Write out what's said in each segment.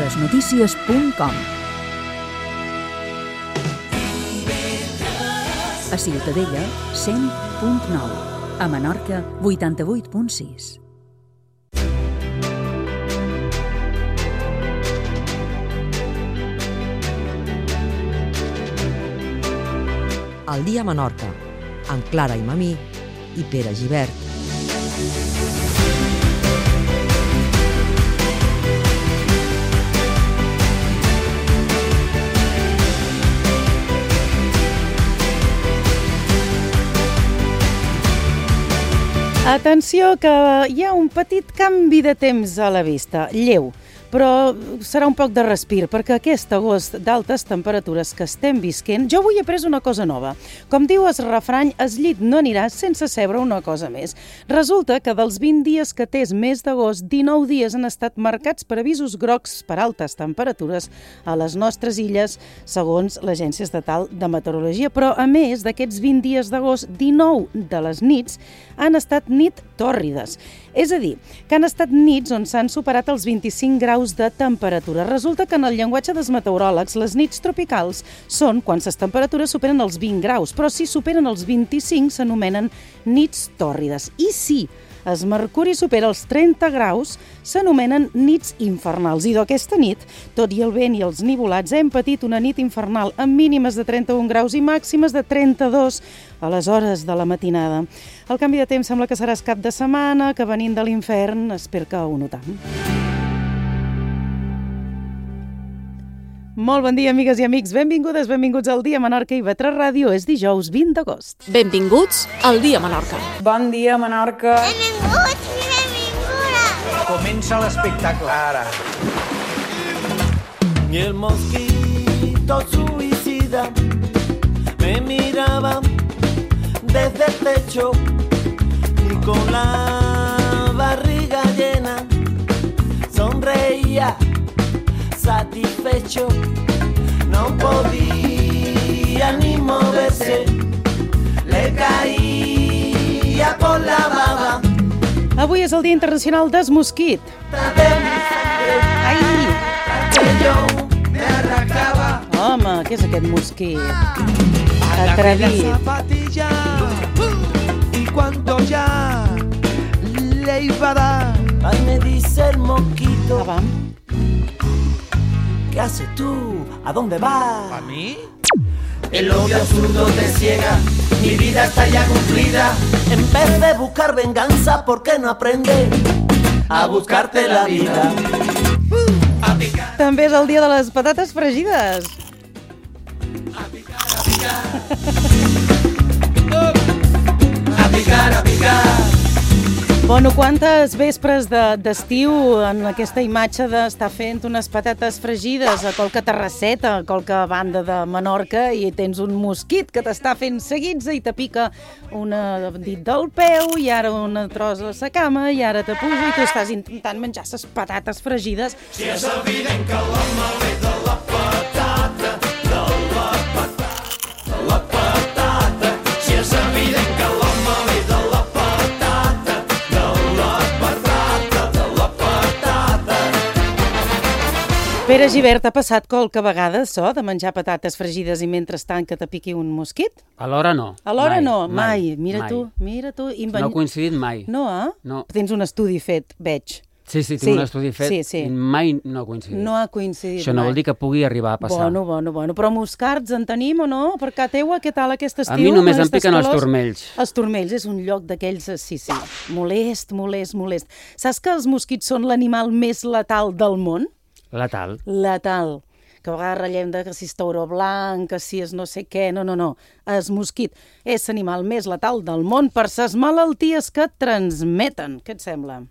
ivanotisnotícies.com. A Ciutadella, 100.9. A Menorca, 88.6. El dia a Menorca, amb Clara i Mamí i Pere Gibert. Atenció, que hi ha un petit canvi de temps a la vista, lleu, però serà un poc de respir, perquè aquest agost d'altes temperatures que estem visquent, jo avui he pres una cosa nova. Com diu el refrany, el llit no anirà sense sebre una cosa més. Resulta que dels 20 dies que té mes d'agost, 19 dies han estat marcats per avisos grocs per altes temperatures a les nostres illes, segons l'Agència Estatal de Meteorologia. Però, a més d'aquests 20 dies d'agost, 19 de les nits han estat nit tòrrides. És a dir, que han estat nits on s'han superat els 25 graus de temperatura. Resulta que en el llenguatge dels meteoròlegs, les nits tropicals són quan les temperatures superen els 20 graus, però si superen els 25 s'anomenen nits tòrrides. I si el mercuri supera els 30 graus, s'anomenen nits infernals. I d'aquesta nit, tot i el vent i els nivolats, hem patit una nit infernal amb mínimes de 31 graus i màximes de 32 a les hores de la matinada. El canvi de temps sembla que serà cap de setmana, que venint de l'infern, espero que ho notam. Molt bon dia, amigues i amics. Benvingudes, benvinguts al Dia Menorca i Vetra Ràdio. És dijous 20 d'agost. Benvinguts al Dia Menorca. Bon dia, Menorca. Benvinguts i benvingudes. Comença l'espectacle ara. Y el mosquito suicida me miraba desde el techo y con la barriga llena sonreía satisfecho, no podía ni moverse, le caía por la baba. Avui és el Dia Internacional del Mosquit. Ai! Me arrancaba. Home, què és aquest mosquit? Agarré la Atrevit. zapatilla y cuando ya le iba a dar, ay, me dice el mosquito, Ah, va. ¿qué haces tú? ¿A dónde vas? A mi? El odio absurdo te ciega, mi vida está ya cumplida. En vez de buscar venganza, ¿por qué no aprendes a buscarte la vida? També és el dia de les patates fregides. A picar. Bueno, quantes vespres d'estiu en aquesta imatge d'estar fent unes patates fregides a qualque terrasseta, a qualque banda de Menorca, i tens un mosquit que t'està fent seguits i te pica un dit del peu i ara una tros a la cama i ara te puja i tu estàs intentant menjar les patates fregides. Si és evident que l'home ve de la patata, de la patata, de la patata. Si és evident que l'home ve de la patata, de la patata, de la patata. Pere Gibert, ha passat qualque vegada això de menjar patates fregides i mentrestant que te piqui un mosquit? Alhora no. Alhora no, mai. Mira mai. tu. No ha coincidit mai. No, eh? No. Tens un estudi fet, veig. Sí, tinc un estudi fet sí. i mai no ha coincidit. No ha coincidit Això no mai. vol dir que pugui arribar a passar. Bueno. Però moscards en tenim o no? Per casa teua, què tal aquest estiu? A mi només em Aquestes piquen els calors? turmells. Els turmells és un lloc d'aquells, sí. Molest. Saps que els mosquits són l'animal més letal del món? Letal. Letal. Que a vegades ratllem de que si és tauró blanc, que si és no sé què, no. El mosquit és l'animal més letal del món per ses malalties que transmeten. Què et sembla?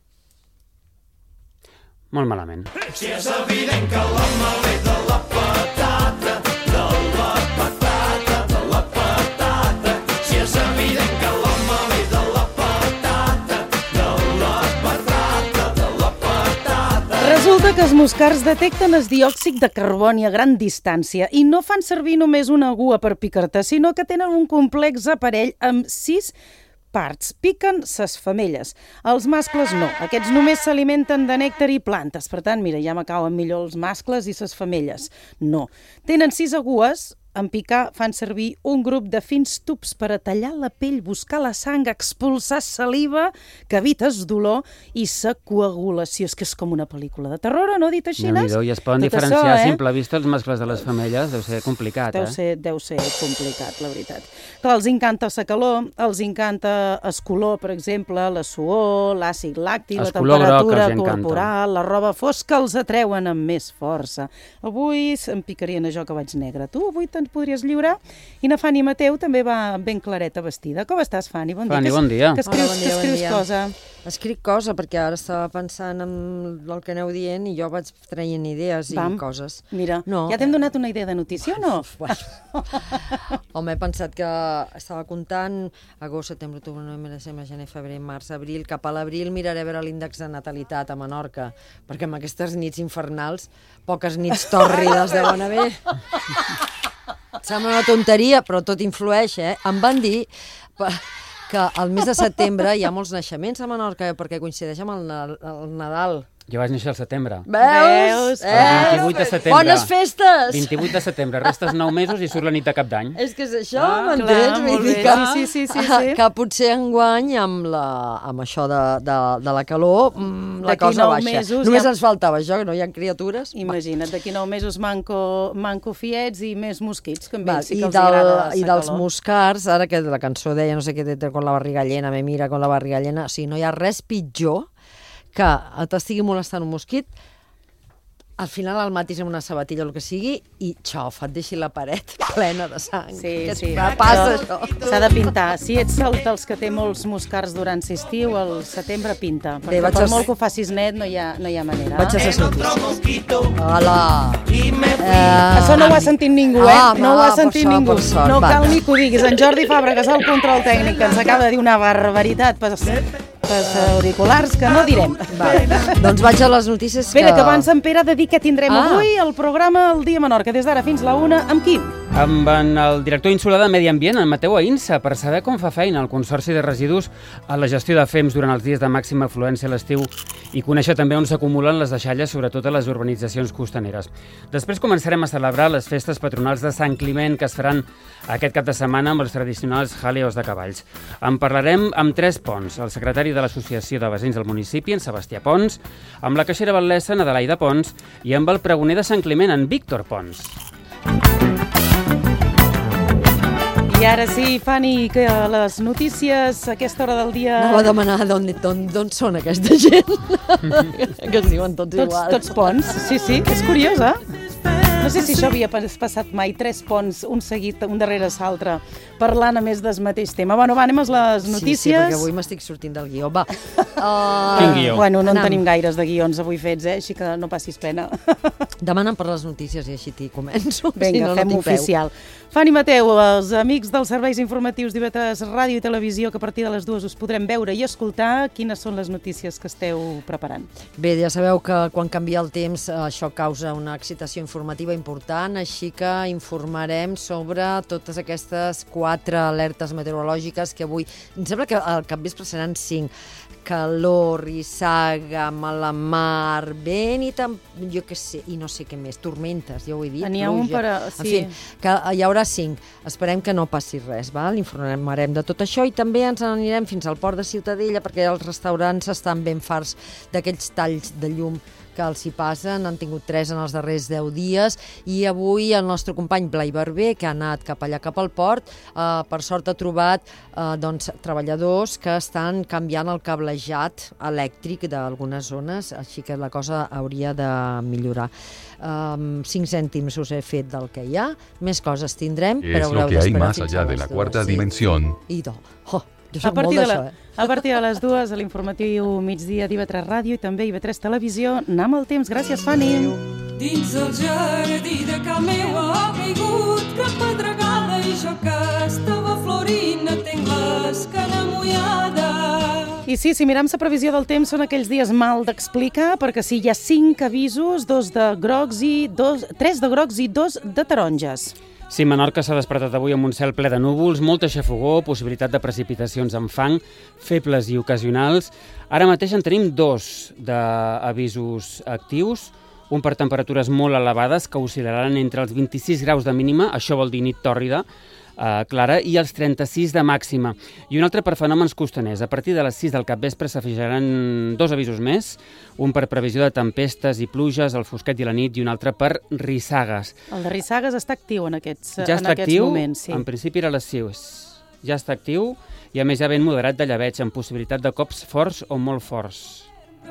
Molt malament. Si és evident que l'home ve de la patata, de la patata, de la patata. Si és evident que l'home ve de la patata, de la patata, de la patata. Resulta que els moscards detecten el diòxid de carboni a gran distància i no fan servir només una agua per picar-te, sinó que tenen un complex aparell amb 6 parts. Piquen ses femelles. Els mascles no. Aquests només s'alimenten de nèctar i plantes. Per tant, mira, ja me cauen millor els mascles i ses femelles. No. Tenen 6 agues. En picar fan servir un grup de fins tubs per a tallar la pell, buscar la sang, expulsar saliva, que evites dolor i sa coagulació. És que és com una pel·lícula de terror, no? Dit així, Déu-n'hi-do, i es poden diferenciar a simple vista els mascles de les femelles. Deu ser complicat, Deu ser complicat, la veritat. Clar, els encanta sa calor, els encanta el color, per exemple, la suor, l'àcid làctic, la temperatura corporal, la roba fosca els atreuen amb més força. Avui em picarien a jo que vaig negre. Tu avui te'n podries lliurar? I na Fanny Mateu també va ben clareta vestida. Com estàs, Fanny? Bon dia. Fanny, bon dia. Que escrius cosa? Escric cosa, perquè ara estava pensant en el que aneu dient i jo vaig traient idees i coses. Mira, ja t'hem donat una idea de notícia o no? Home, he pensat que estava comptant agost, setembre, octubre, novembre, desembre, gener, febrer, març, abril. Cap a l'abril miraré a veure l'índex de natalitat a Menorca, perquè amb aquestes nits infernals, poques nits tòrrides deuen haver. Sembla una tonteria, però tot influeix, Em van dir que al mes de setembre hi ha molts naixements a Menorca perquè coincideix amb el Nadal. Jo vaig néixer al setembre. Veus? El 28 de setembre. Bones festes! 28 de setembre. Restes 9 mesos i surt la nit de Cap d'Any. És que és això, m'entens? Molt bé. Sí. Que potser enguany, amb això de la calor, la cosa baixa. Només ens faltava això, que no hi ha criatures. Imagina't, d'aquí 9 mesos manco fiets i més mosquits, que a ells sí que els agrada la calor. I dels moscars, ara que la cançó deia, no sé què té con la barriga llena, me mira con la barriga llena, o sigui, no hi ha res pitjor que t'estigui molestant un mosquit, al final el matis amb una sabatilla o el que sigui, i xof, et deixi la paret plena de sang. Sí. Passa això. S'ha de pintar. Si ets dels que té molts moscars durant l'estiu, al setembre pinta. Perquè per molt que ho facis net no hi ha manera. Vaig a ser notícia. Hola! Això no ho ha sentit ningú, No ho ha sentit ningú. No cal ni que ho diguis. En Jordi Fabra, que és el control tècnic, que ens acaba de dir una barbaritat pels auriculars, que no direm. Doncs vaig a les notícies que... Espera, que abans en Pere ha de dir que tindrem avui el programa El Dia Menorca, des d'ara fins la 1, amb qui? Amb el director insular de Medi Ambient, en Mateu Aïnsa, per saber com fa feina el Consorci de Residus a la gestió de fems durant els dies de màxima afluència a l'estiu i conèixer també on s'acumulen les deixalles, sobretot a les urbanitzacions costaneres. Després començarem a celebrar les festes patronals de Sant Climent, que es faran aquest cap de setmana amb els tradicionals jaleos de cavalls. En parlarem amb 3 Pons, el secretari de l'Associació de Veïns del municipi, en Sebastià Pons, amb la caixera batlessa, en Adelaida Pons, i amb el pregoner de Sant Climent, en Víctor Pons. I ara sí, Fanny, que les notícies a aquesta hora del dia... Anava a demanar d'on són aquesta gent, que es diuen tots iguals. Tots Pons, sí, és curiós, No sé si això havia passat mai, 3 Pons, un seguit, un darrere l'altre, parlant a més del mateix tema. Bueno, anem a les notícies. Sí, perquè avui m'estic sortint del guió. Va. Quin guió? Bueno, no en tenim gaires de guions avui fets, així que no passis pena. Demanen per les notícies i així t'hi començo. Vinga, fem-ho oficial. Fanny Mateu, els amics dels serveis informatius d'IV3 Ràdio i Televisió, que a partir de les 2 us podrem veure i escoltar, quines són les notícies que esteu preparant? Bé, ja sabeu que quan canvia el temps això causa una excitació informativa important, així que informarem sobre totes aquestes 4 alertes meteorològiques que avui... Em sembla que al capvespre seran 5. Calor, rissaga, mala mar, vent i jo què sé, i no sé què més, tormentes, ja ho he dit. N'hi ha un per a... En fi, que hi haurà 5. Esperem que no passi res, val? Informarem de tot això i també ens anirem fins al port de Ciutadella perquè els restaurants estan ben farts d'aquells talls de llum que els hi passen, han tingut 3 en els darrers 10 dies i avui el nostre company Blai Barber, que ha anat cap allà, cap al port, per sort ha trobat treballadors que estan canviant el cablejat elèctric d'algunes zones, així que la cosa hauria de millorar. 5 cèntims us he fet del que hi ha, més coses tindrem, però haureu d'esperar fins a les 2. Cuarta dimensión. Jo soc molt d'això, A partir de les 2, a l'informatiu migdia d'IV3 Ràdio i també IV3 Televisió, anem al temps. Gràcies, Fanny. Dins el jardí de casa meva ha caigut cap pedregada i jo que estava florint tenc l'esquena mullada. I sí, si mirem la previsió del temps, són aquells dies mal d'explicar, perquè sí, hi ha 5 avisos, 3 de grocs i 2 de taronges. Sí, Menorca s'ha despertat avui amb un cel ple de núvols, molta xafogor, possibilitat de precipitacions amb fang, febles i ocasionals. Ara mateix en tenim 2 d'avisos actius, un per temperatures molt elevades que oscil·laran entre els 26 graus de mínima, això vol dir nit tòrrida, clara, i els 36 de màxima. I un altre per fenòmens costaners. A partir de les 6 del capvespre s'afegiran 2 avisos més, un per previsió de tempestes i pluges, el fosquet i la nit, i un altre per rissagues. El de rissagues està actiu en aquests, Ja està actiu, moments. Sí. en principi era a les 6. Ja està actiu i a més ja ben moderat de llebeig, amb possibilitat de cops forts o molt forts.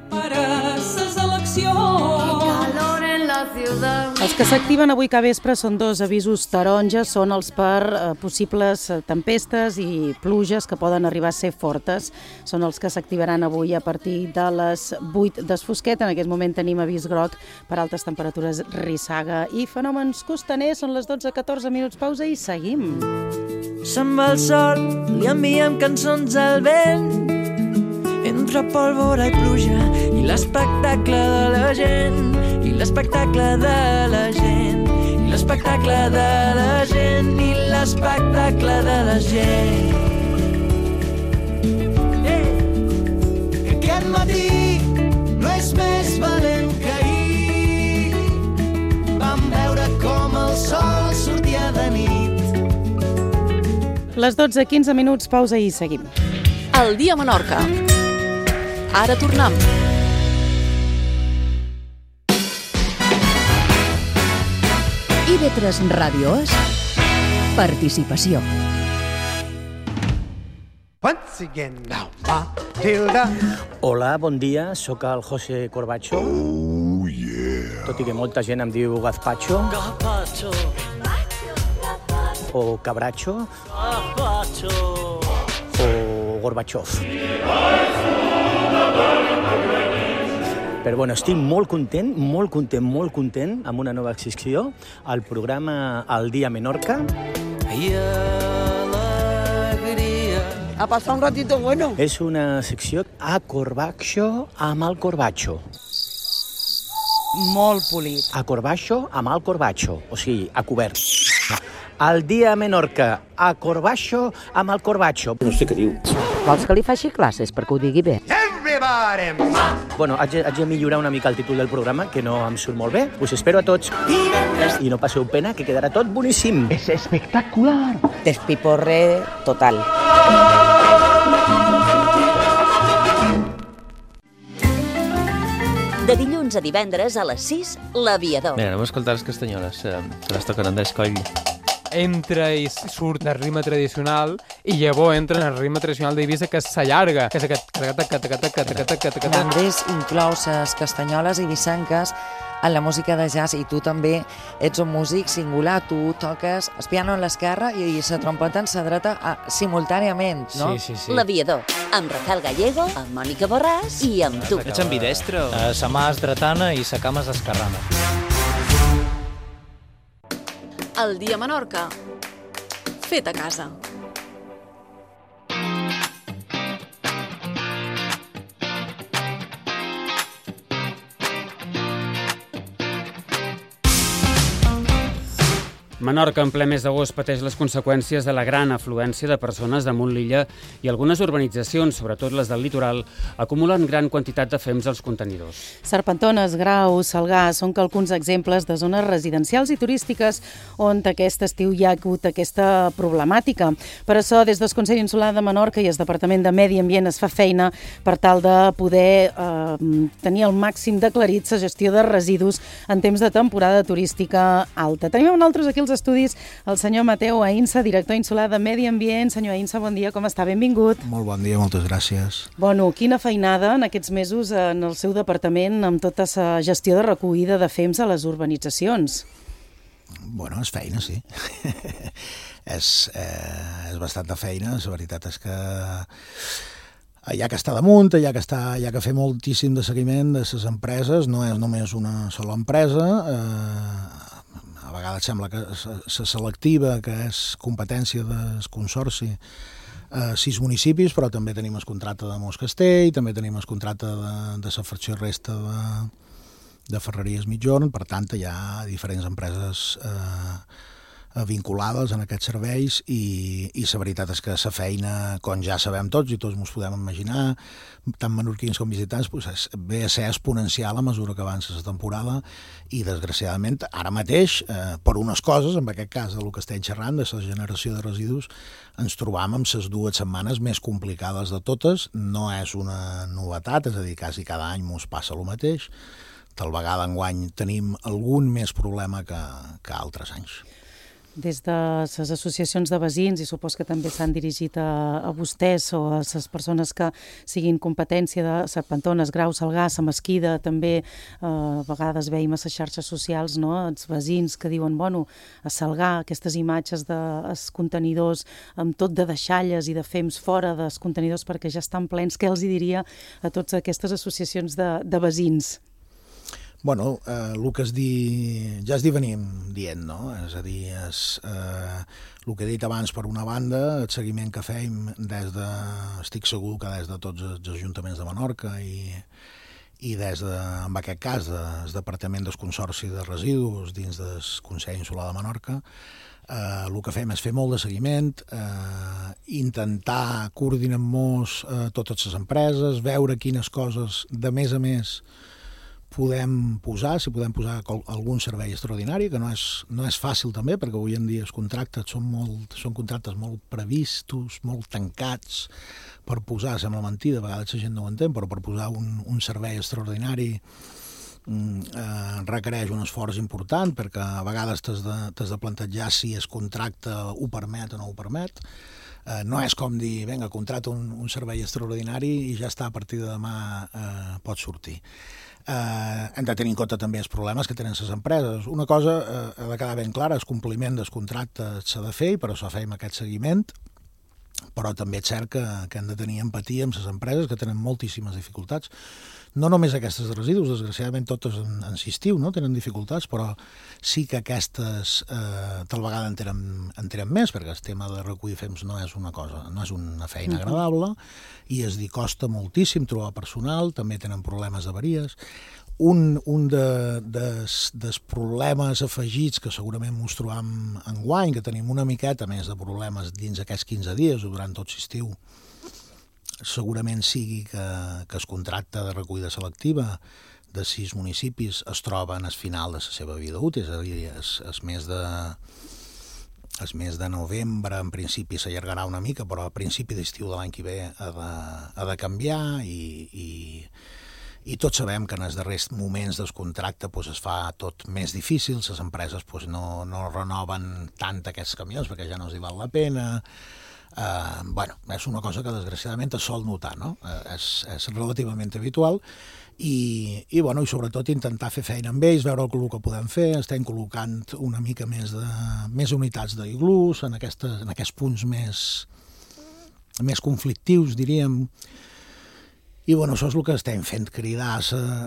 Els que s'activen avui capvespre són 2 avisos taronges, són els per possibles tempestes i pluges que poden arribar a ser fortes. Són els que s'activaran avui a partir de les 8 d'esfosquet. En aquest moment tenim avís groc per altes temperatures, rissaga i fenòmens costaners. Són les 12:14 minuts, pausa i seguim. Se'n va el sol, li enviem cançons al vent, entre pólvora i pluja i l'espectacle de la gent, i l'espectacle de la gent, i l'espectacle de la gent, i l'espectacle de la gent. Que aquest matí no és més valent que ahir. Vam veure com el sol sortia de nit. Les 12:15 minuts, pausa i seguim. El dia a Menorca. Ara tornem. IB3 Ràdio és participació. Once again now, Matilda. Hola, bon dia, sóc el José Corbacho. Oh, yeah. Tot i que molta gent em diu Gazpacho. Gazpacho. O Cabracho. Gazpacho. O Gorbachev. Però bueno, estic molt content amb una nova secció al programa El Dia Menorca. I alegria. A passar un ratito bueno. És una secció a Corbacho amb el Corbacho. Molt polit. A Corbacho amb el Corbacho, o sigui, a cobert. El Dia Menorca, a Corbacho amb el Corbacho. No sé què diu. Vols que li faci classes perquè ho digui bé? Everybody. Bueno, haig de millorar una mica el títol del programa, que no em surt molt bé. Us espero a tots. I no passeu pena, que quedarà tot boníssim. És espectacular. Despiporre total. De dilluns a divendres a les 6, L'Aviador. Mira, anem a escoltar les castanyoles, que les toquen Andrés Coll. Entra i surt del ritme tradicional i llavors entra en el ritme tradicional d'Eivissa, que s'allarga, que és aquest... L'Andrés inclou les castanyoles i vissanques en la música de jazz, i tu també ets un músic singular, tu toques el piano en l'esquerra i la trompeta en la dreta simultàniament, no? Sí. L'Aviador, amb Rafael Gallego, amb Mònica Borràs i amb tu. Ets ambidestro. Sa mà és dretana i sa cama és esquerrana. El dia a Menorca. Fet a casa. Menorca, en ple mes d'agost, pateix les conseqüències de la gran afluència de persones damunt l'illa i algunes urbanitzacions, sobretot les del litoral, acumulen gran quantitat de fems als contenidors. Serpentones, Graus, Salgar són alguns exemples de zones residencials i turístiques on aquest estiu hi ha hagut aquesta problemàtica. Per això, des del Consell Insular de Menorca i el Departament de Medi Ambient es fa feina per tal de poder tenir el màxim d'aclarit la gestió de residus en temps de temporada turística alta. Tenim nosaltres aquí els estudis el senyor Mateu Aïnsa, director insular de Medi Ambient. Senyor Aïnsa, bon dia, com està? Benvingut. Molt bon dia, moltes gràcies. Bueno, quina feinada en aquests mesos en el seu departament amb tota la gestió de recollida de fems a les urbanitzacions. Bueno, és feina, sí. és bastanta feina. La veritat és que hi ha que estar damunt, hi ha que fer moltíssim de seguiment de les empreses, no és només una sola empresa. A vegades sembla que la selectiva, que és competència del consorci, 6 municipis, però també tenim el contracte de Mos Castell, també tenim el contracte de la fracció resta de Ferreries Mitjorn, per tant hi ha diferents empreses vinculades en aquests serveis i la veritat és que la feina, com ja sabem tots i tots ens podem imaginar, tant menorquins com visitants, ve a ser exponencial a mesura que avança la temporada i desgraciadament ara mateix, per unes coses, en aquest cas del que estem xerrant, de la generació de residus, ens trobam amb les 2 setmanes més complicades de totes. No és una novetat, és a dir, quasi cada any ens passa el mateix. Tal vegada enguany tenim algun més problema que altres anys. Des de les associacions de veïns, i supos que també s'han dirigit a vostès o a les persones que siguin competència de Serpentones, Grau, Salgars, a Mesquida, també a vegades veiem a les xarxes socials, no? Els veïns que diuen, bueno, a Salgar, aquestes imatges dels contenidors amb tot de deixalles i de fems fora dels contenidors perquè ja estan plens, què els diria a totes aquestes associacions de veïns? Bueno, el que ja venim dient, no? És a dir, el que he dit abans, per una banda, el seguiment que fem estic segur que des de tots els ajuntaments de Menorca i des de, en aquest cas, del Departament del Consorci de Residus dins del Consell Insular de Menorca, el que fem és fer molt de seguiment, intentar coordinar-nos totes les empreses, veure quines coses de més a més podem posar, si podem posar algun servei extraordinari, que no és fàcil també, perquè avui en dia els contractes són contractes molt previstos, molt tancats, per posar, sembla mentida, a vegades la gent no ho entén, però per posar un servei extraordinari requereix un esforç important, perquè a vegades t'has de plantejar si el contracte ho permet o no ho permet. No és com dir, vinga, contracta un servei extraordinari i ja està, a partir de demà pot sortir. Hem de tenir en compte també els problemes que tenen les empreses. Una cosa ha de quedar ben clara, el compliment dels contractes s'ha de fer i per això fem aquest seguiment, però també és cert que hem de tenir empatia amb les empreses que tenen moltíssimes dificultats. No només aquestes de residus, desgraciadament totes en estiu no? Tenen dificultats, però sí que aquestes tal vegada en tenen més, perquè el tema de recollir fems no és una feina agradable i es costa moltíssim trobar personal, també tenen problemes d'avaries. Un dels problemes afegits que segurament ens trobam enguany, que tenim una miqueta més de problemes dins aquests 15 dies o durant tot l'estiu, segurament sigui que el contracte de recollida selectiva de 6 municipis es troba en el final de la seva vida útil, és a dir, el mes de novembre en principi s'allargarà una mica, però a principi d'estiu de l'any que ve ha de canviar i tots sabem que en els darrers moments del contracte es fa tot més difícil, les empreses no renoven tant aquests camions perquè ja no els hi val la pena. És una cosa que desgraciadament es sol notar, no? És relativament habitual i sobretot intentar fer feina amb ells, veure el que podem fer. Estem col·locant una mica més unitats d'iglús en aquests punts més conflictius, diríem. I això és el que estem fent, cridar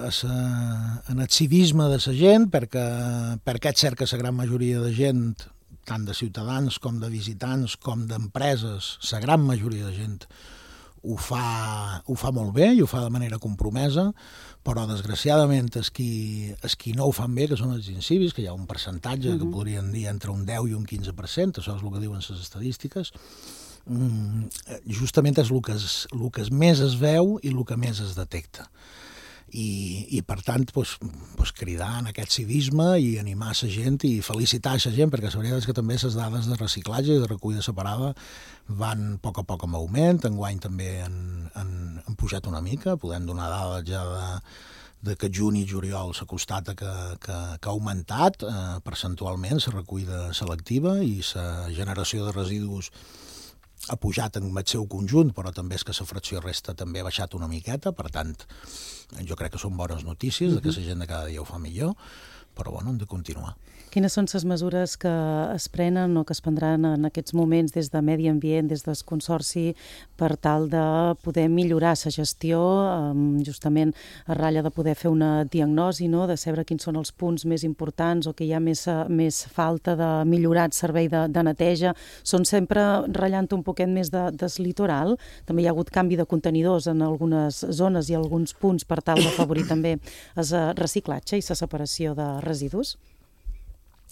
en el civisme de la gent, perquè és cert que la gran majoria de gent, tant de ciutadans com de visitants com d'empreses, la gran majoria de gent ho fa molt bé i ho fa de manera compromesa, però desgraciadament els qui no ho fan bé, que són els incivis, que hi ha un percentatge que podrien dir entre un 10 i un 15%, això és el que diuen les estadístiques, justament és el que més es veu i el que més es detecta. I per tant, cridar en aquest civisme i animar la gent i felicitar la gent, perquè la veritat és que també les dades de reciclatge i de recollida separada van a poc en augment, enguany també han pujat una mica, podem donar dades ja de que juny i juliol s'ha constata que ha augmentat percentualment la recollida selectiva i la generació de residus ha pujat en el seu conjunt, però també és que la fracció resta també ha baixat una miqueta, per tant, jo crec que són bones notícies, que la gent de cada dia ho fa millor, però hem de continuar. Quines són les mesures que es prenen o que es prendran en aquests moments des de Medi Ambient, des del Consorci, per tal de poder millorar la gestió, justament a ratlla de poder fer una diagnosi, no? De saber quins són els punts més importants o que hi ha més falta de millorar el servei de neteja? Són sempre ratllant un poquet més del litoral? També hi ha hagut canvi de contenidors en algunes zones i alguns punts per tal d'afavorir també el reciclatge i la separació de residus?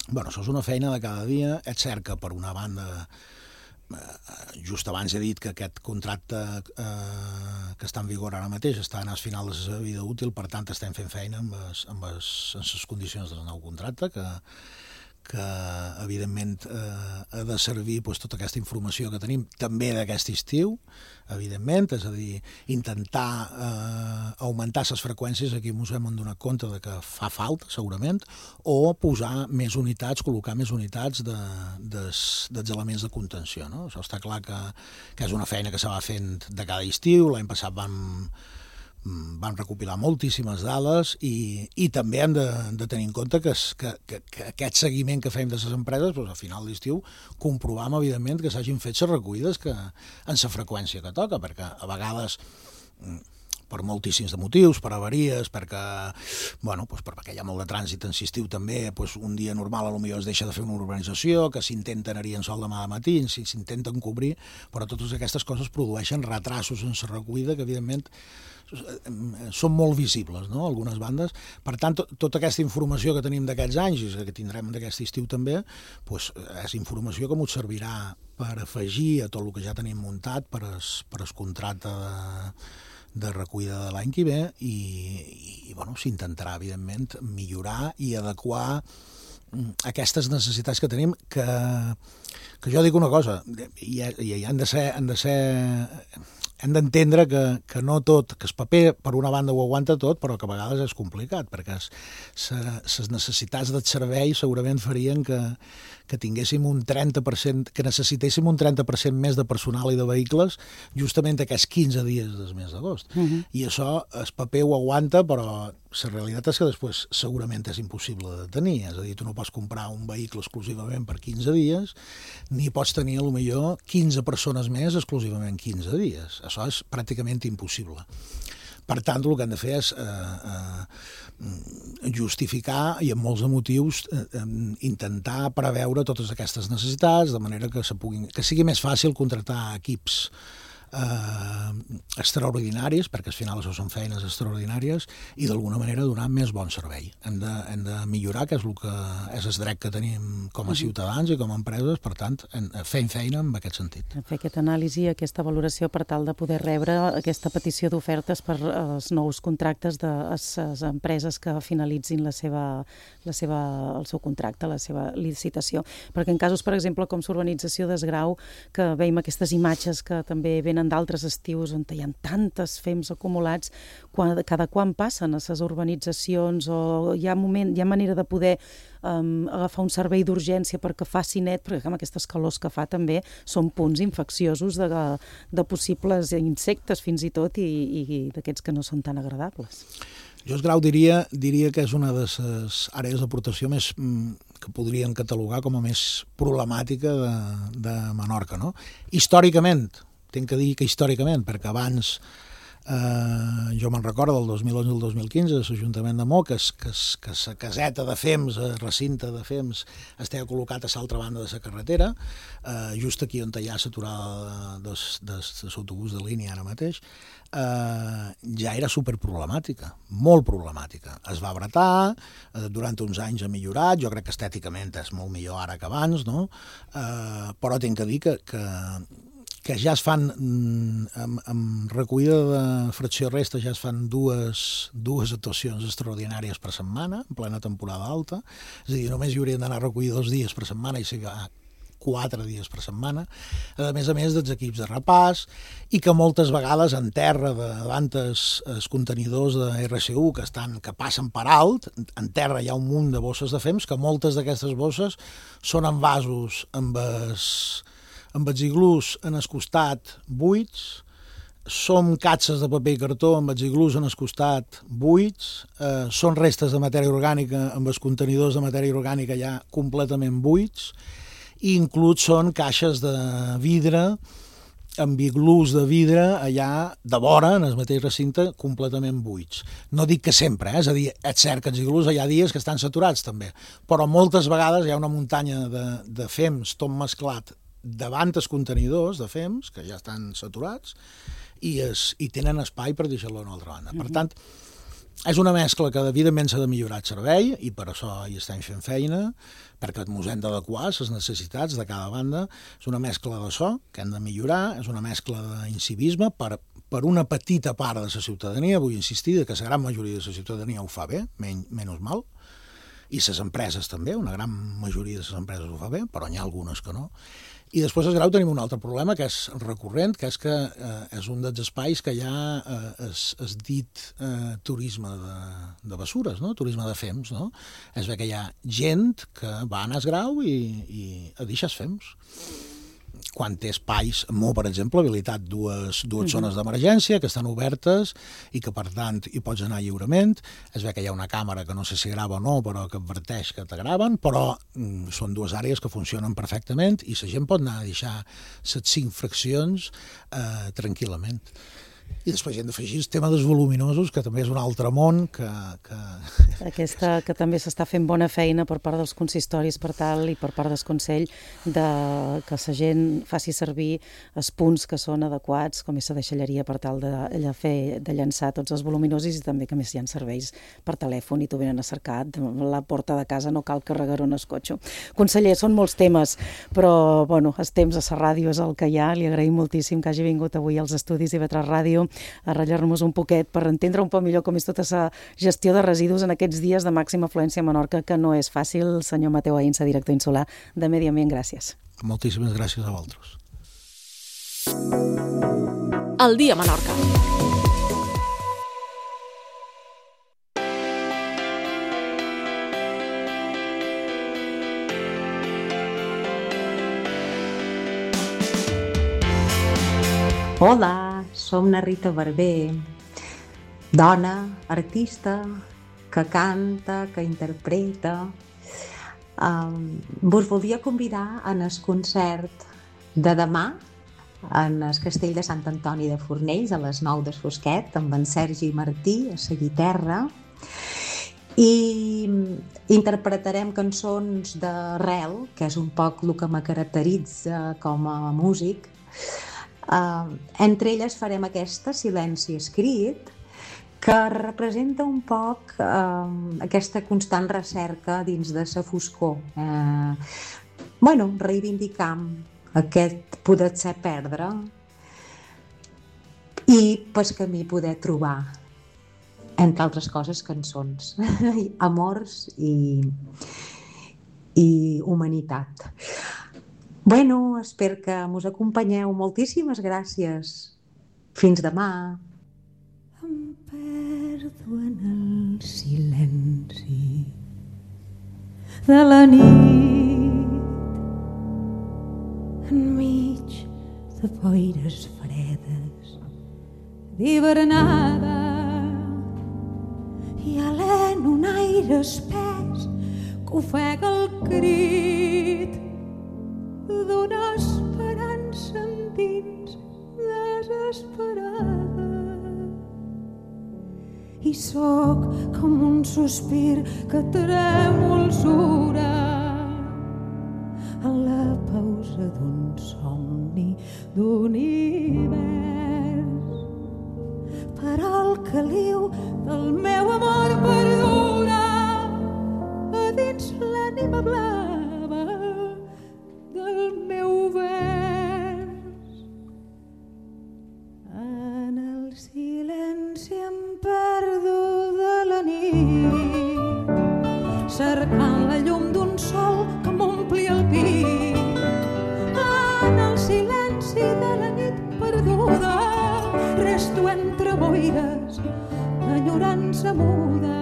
Bueno, això és una feina de cada dia. És cert que, per una banda, just abans he dit que aquest contracte que està en vigor ara mateix està en el final de la seva vida útil, per tant estem fent feina amb les condicions del nou contracte, que evidentment ha de servir tota aquesta informació que tenim també d'aquest estiu, evidentment, és a dir, intentar augmentar les freqüències, aquí ens hem donat compte de que fa falta, segurament, o posar més unitats, col·locar més unitats dels elements de contenció, no? Això està clar que és una feina que se va fent de cada estiu. L'any passat vam recopilar moltíssimes dades i també hem de tenir en compte que aquest seguiment que fem de les empreses, doncs, al final d'estiu comprovam, evidentment, que s'hagin fet les recollides en la freqüència que toca, perquè a vegades, per moltíssims de motius, per avaries, perquè hi ha molt de trànsit en l'estiu també, un dia normal potser es deixa de fer una urbanització, que s'intenten anar en sol demà de matí, s'intenten cobrir, però totes aquestes coses produeixen retrasos en la recollida que, evidentment, són molt visibles, no?, algunes bandes. Per tant, tota aquesta informació que tenim d'aquests anys i que tindrem d'aquest estiu també, és informació que ens servirà per afegir a tot el que ja tenim muntat per el contracte de recollida de l'any que ve i s'intentarà, evidentment, millorar i adequar aquestes necessitats que tenim, que jo dic una cosa, i hem d'entendre que no tot, que el paper per una banda ho aguanta tot, però que a vegades és complicat, perquè les necessitats del servei segurament farien que tinguéssim un 30%, que necessitéssim un 30% més de personal i de vehicles justament aquests 15 dies del mes d'agost. I això, el paper ho aguanta, però la realitat és que després segurament és impossible de tenir. És a dir, tu no pots comprar un vehicle exclusivament per 15 dies, ni pots tenir, potser, 15 persones més exclusivament 15 dies. Això és pràcticament impossible. Per tant, el que hem de fer és justificar, i amb molts de motius, intentar preveure totes aquestes necessitats, de manera que sigui més fàcil contractar equips extraordinaris, perquè al final això són feines extraordinàries, i d'alguna manera donar més bon servei. Hem de millorar, que és el dret que tenim com a ciutadans i com a empreses, per tant, fem feina en aquest sentit. Fer aquesta anàlisi, aquesta valoració per tal de poder rebre aquesta petició d'ofertes per als nous contractes de les empreses que finalitzin el seu contracte, la seva licitació. Perquè en casos, per exemple, com l'urbanització d'Esgrau, que veiem aquestes imatges que també venen d'altres estius on hi ha tantes fems acumulats, cada quan passen a les urbanitzacions, o hi ha manera de poder agafar un servei d'urgència perquè faci net, perquè amb aquestes calors que fa també són punts infecciosos de possibles insectes fins i tot, i d'aquests que no són tan agradables. Jo Esgrau diria que és una de les àrees de protecció més que podríem catalogar com a més problemàtica de Menorca, no? Històricament, tinc que dir que històricament, perquè abans jo me'n recordo del 2011 i el 2015, a l'Ajuntament de Mó, que la caseta de fems, el recinte de fems, estava col·locat a l'altra banda de la carretera, just aquí on hi ha l'aturada de l'autobús de línia ara mateix, ja era superproblemàtica, molt problemàtica. Es va bretar, durant uns anys ha millorat, jo crec que estèticament és molt millor ara que abans, no? Però tinc que dir que ja es fan, amb recollida de fracció resta, ja es fan dues actuacions extraordinàries per setmana, en plena temporada alta, és a dir, només hi haurien d'anar a recollir 2 dies per setmana i sigui 4 dies per setmana, a més dels equips de repàs, i que moltes vegades en terra, davant els contenidors de RCU que passen per alt, en terra hi ha un munt de bosses de fems, que moltes d'aquestes bosses són en vasos amb els iglús en el costat buits, són catxes de paper i cartó amb els iglús en el costat buits, són restes de matèria orgànica amb els contenidors de matèria orgànica ja completament buits, i inclús són caixes de vidre amb iglús de vidre allà de vora, en el mateix recinte, completament buits. No dic que sempre, és a dir, és cert que els iglús hi ha dies que estan saturats també, però moltes vegades hi ha una muntanya de fems tot mesclat davant els contenidors de fems, que ja estan saturats, i tenen espai per deixar-lo a una altra banda. Per tant, És una mescla que evidentment s'ha de millorar el servei i per això hi estem fent feina, perquè ens hem d'adequar a les necessitats de cada banda. És una mescla de so que hem de millorar, és una mescla d'incivisme per una petita part de la ciutadania, vull insistir, que la gran majoria de la ciutadania ho fa bé, menys mal, i les empreses també, una gran majoria de les empreses ho fa bé, però n'hi ha algunes que no. I després a Grau tenim un altre problema que és recurrent, que és que és un dels espais que hi ha es dit turisme de bessures, no? Turisme de fems. No? És que hi ha gent que va anar a Grau i a deixar els fems. Quan té espais, per exemple, habilitat dues zones d'emergència que estan obertes i que, per tant, hi pots anar lliurement. Es ve que hi ha una càmera que no sé si grava o no, però que adverteix que te graven, però són dues àrees que funcionen perfectament i la gent pot anar a deixar les 5 fraccions tranquil·lament. I després hi hem d'afegir el tema dels voluminosos, que també és un altre món Aquesta que també s'està fent bona feina per part dels consistoris per tal i per part del Consell que la gent faci servir els punts que són adequats, com és la deixalleria, per tal de llançar tots els voluminosos i també que més hi ha serveis per telèfon i t'ho venen a cercar a la porta de casa, no cal carregar-ho en el cotxe. Conseller, són molts temes, però bueno, els temps a la ràdio és el que hi ha. Li agraïm moltíssim que hagi vingut avui als estudis d'IV3 Ràdio a ratllar-nos un poquet per entendre un poc millor com és tota la gestió de residus en aquests dies de màxima afluència a Menorca, que no és fàcil. Senyor Mateu Aïnsa, director insular de Medi Ambient, gràcies. Moltíssimes gràcies a vosaltres. El dia a Menorca. Hola, som na Rita Barber, dona, artista, que canta, que interpreta. Vos volia convidar en el concert de demà en el Castell de Sant Antoni de Fornells a les 9 del Fosquet amb en Sergi Martí a la guitarra i interpretarem cançons d'arrel, que és un poc el que me caracteritza com a músic. Entre elles farem aquesta, Silenci escrit, que representa un poc aquesta constant recerca dins de la foscor. Reivindicam aquest poder ser perdre i pel camí poder trobar, entre altres coses, cançons, amors i humanitat. Espero que mos acompanyeu. Moltíssimes gràcies. Fins demà. Em perdo en el silenci de la nit, enmig de boires fredes d'hivernada, i alent un aire espès que ofega el crit d'una esperança endins desesperada. I sóc com un sospir que trèmol sura en la pausa d'un somni d'univers, per al caliu del meu amor perdura a dins l'ànima blava del meu vers. En el silenci em perdo de la nit, cercant la llum d'un sol que m'ompli el pit. En el silenci de la nit perduda resto entre boires d'enyorança muda.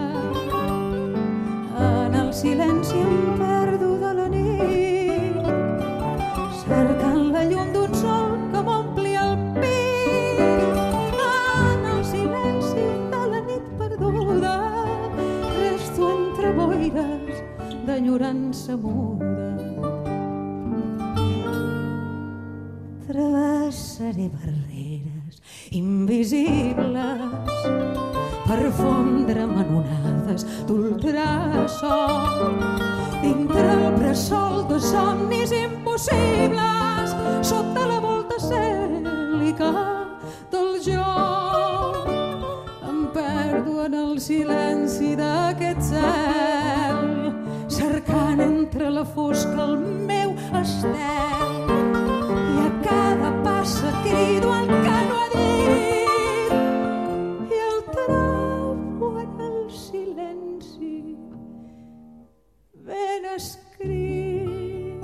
En el silenci em perdo de la nit, cercant la llum d'un sol que m'ompli el pit. En el silenci de la nit perduda resto entre boires d'enyorança muda. Travessaré barreres invisibles per fondre'm en onades d'ultrasol, dintre el bressol de somnis impossibles, sota la volta cèl·lica del jo. Em perdo en el silenci d'aquest cel, cercant entre la fosca el meu estel. I a cada passa crido el que no ha dit i el trobo en el silenci ben escrit.